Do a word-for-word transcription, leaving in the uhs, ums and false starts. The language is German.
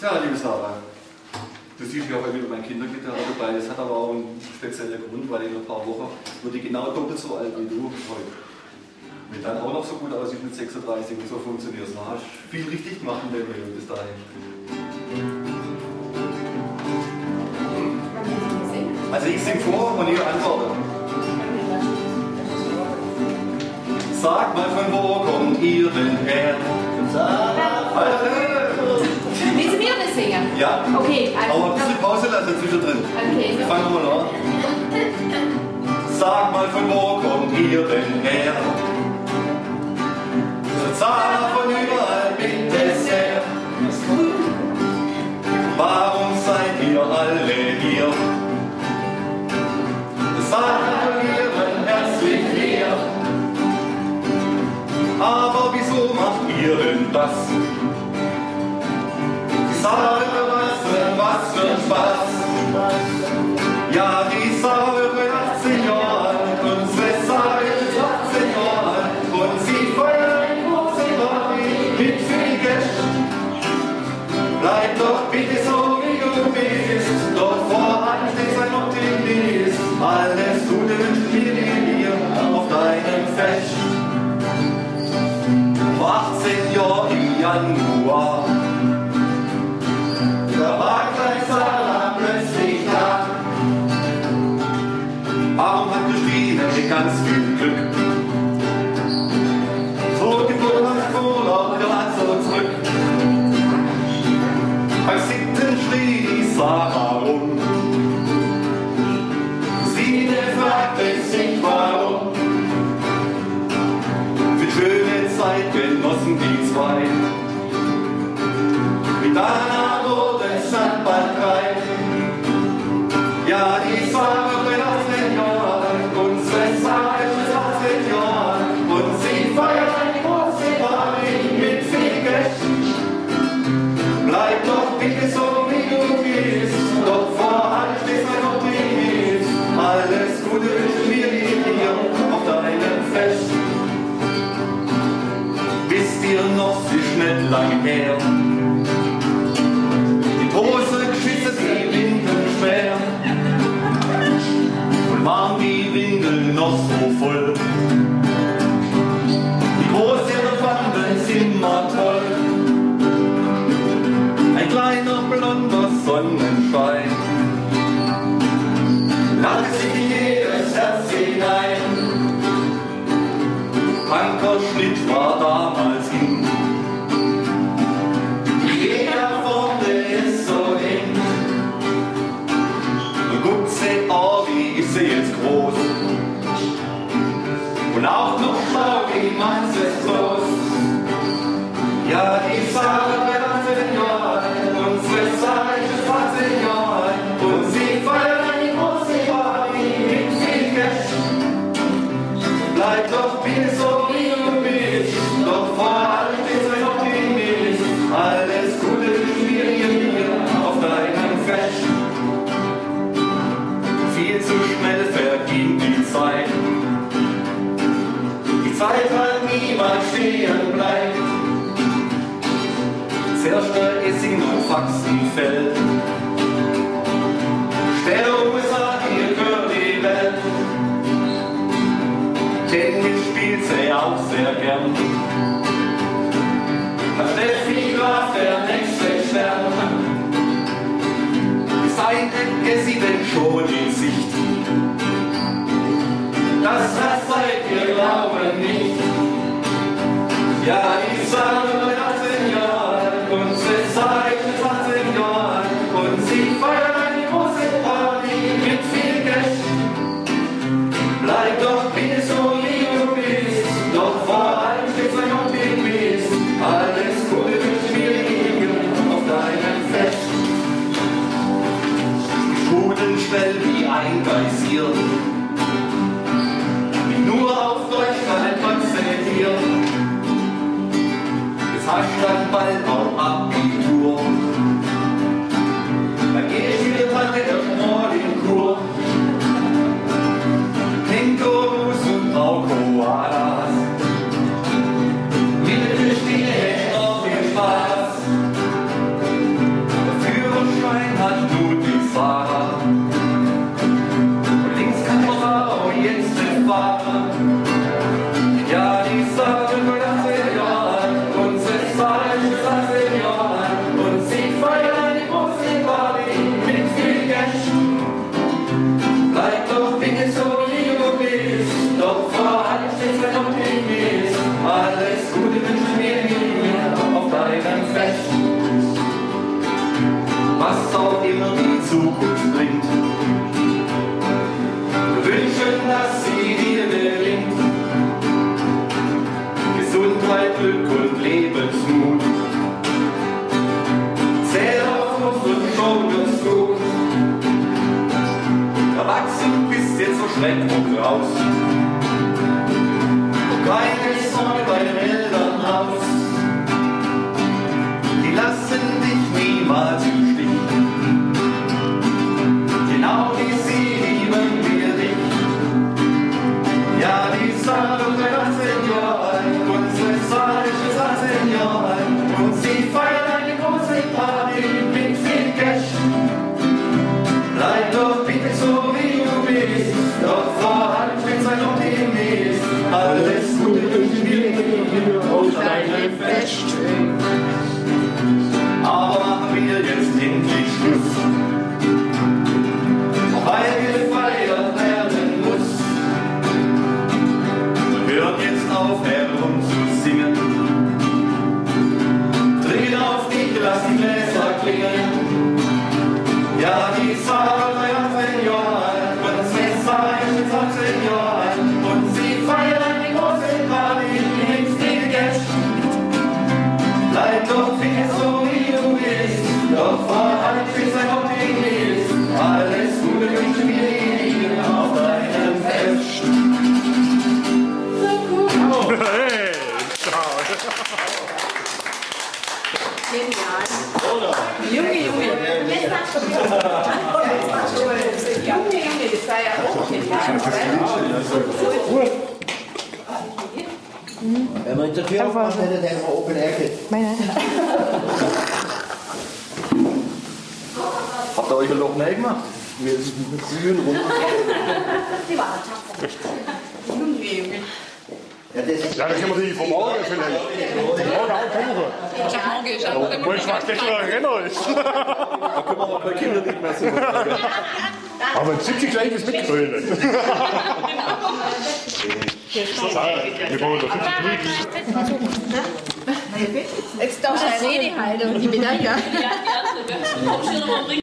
Ja, liebe Sarah, du siehst ja heute wieder mein Kindergitarre dabei. Das hat aber auch einen speziellen Grund, weil in ein paar Wochen wird die genau doppelt so alt wie du heute. Wenn dann auch noch so gut aussieht mit sechsunddreißig und so funktioniert es, dann hast du viel richtig gemacht in der Welt bis dahin. Also ich singe vor und ihr antwortet. Sag mal, von wo kommt ihr denn her? Willst du mir das singen? Ja. Okay. Also aber ein bisschen Pause lassen zwischendrin. Okay. Wir fangen mal an. Sag mal, von wo kommt ihr denn her? Zahler von überall mit Dessert. Warum seid ihr alle hier? Gratulieren herzlich hier. Aber wieso macht ihr denn das? Die Säure, was, was für ein Spaß. Ja, die Säure achtzehn Jahre alt, unsere Säure ist achtzehn Jahre alt und sie feiert ein großes Party mit viel Gäste. Bleib doch bitte so, wie du bist, doch voran ist ein Optimist. Alles Gute wünschen wir dir auf deinem Fest. Vor achtzehn Jahren im Januar, da war gleich Sarah plötzlich da. Warum hat geschrien, hatte ganz viel Glück. So Geburt hat Urlaub, gerade so zurück. Beim siebten schrie die Sarah rum. Sie fragte sich warum. Für schöne Zeit genossen die zwei. Mit Anna wurde es dann bald drei. Ja, die Sarah wird achtzehn Jahre alt, unsere Sarah ist achtzehn Jahre alt und sie feiert eine große Party mit viel Gästen. Bleib doch bitte so, wie du bist, doch vorhalt ist ein Optimist. Alles Gute wünschen wir dir auf deinem Fest. Wisst ihr noch, sie ist nicht lang her. Die Hose geschissen, die Windeln schwer. Und waren die Windeln noch so voll. Die Großeltern sind immer toll. Ein kleiner blonder Sonnenschein lachte sich in jedes Herz hinein. Ankerschnitt war damals in. Jeder vorne ist so eng. Guckt sie an, wie ist sie jetzt groß. Und auch noch schlau, wie man's ist los. Ja, die Sarah wird achtzehn Jahre alt, unsere Sarah ist achtzehn Jahre alt und sie feiert eine große Party mit viel Gästen. Bleib doch bitte so, wie du bist, doch vor allem ist ein Optimist. Alles Gute wünschen wir dir auf deinem Fest. Viel zu schnell verging die Zeit. Die Zeit halt niemand stehen bleibt. Zuerst der Essig und Faxenfeld. Sterben sagt ihr gehört die Welt. Tennis spielt sie auch sehr gern. Herr Steffi Graf, der nächste Stern. Ist ein Essi denn schon in Sicht? Das hat seid ihr glauben nicht. Ja, die Sarah wird achtzehn Jahre alt, unsere Zeit ist achtzehn Jahre alt und sie feiert eine große Party mit viel Gästen. Bleib doch bitte so, wie du bist, doch vor allem steht ein Optimist. Alles Gute wünschen wir dir auf deinem Fest. Sprudeln schnell wie ein Geysir, nur auf Deutsch kann man zählen. auf herumzusingen. Trinken auf dich, lass die Gläser klingeln. Ja, die Sarah sei achtzehn Jahre alt, Prinzessin ist achtzehn Jahre alt und sie feiern die große Party, die nichts gegen Geld. Bleib doch viel so wie du bist, doch vor allem bis ein Gott in dir ist. Alles Gute wünschen wir dir liegen auf deinem Fest. Hey, Genial. Junge, Junge. Junge, Junge, das war ja auch genial. Wenn man in der Tür aufmacht, hätte der mal Open Air geht. Habt ihr euch ein Loch näher gemacht? Wir sind mit Sühen rum. Junge, Junge. Ja, das ist ja, dann können wir die vom Auge vielleicht. Vom Auge auch buchen. Ich hab morgen schon. Wo ich was nicht mehr erinnere. Da können wir mal bei Kindern nicht mehr so machen. Aber ein siebzig gleiches mitgrölen. Wir wollen doch siebzig. Jetzt darfst du eine Rede halten und die Medaille.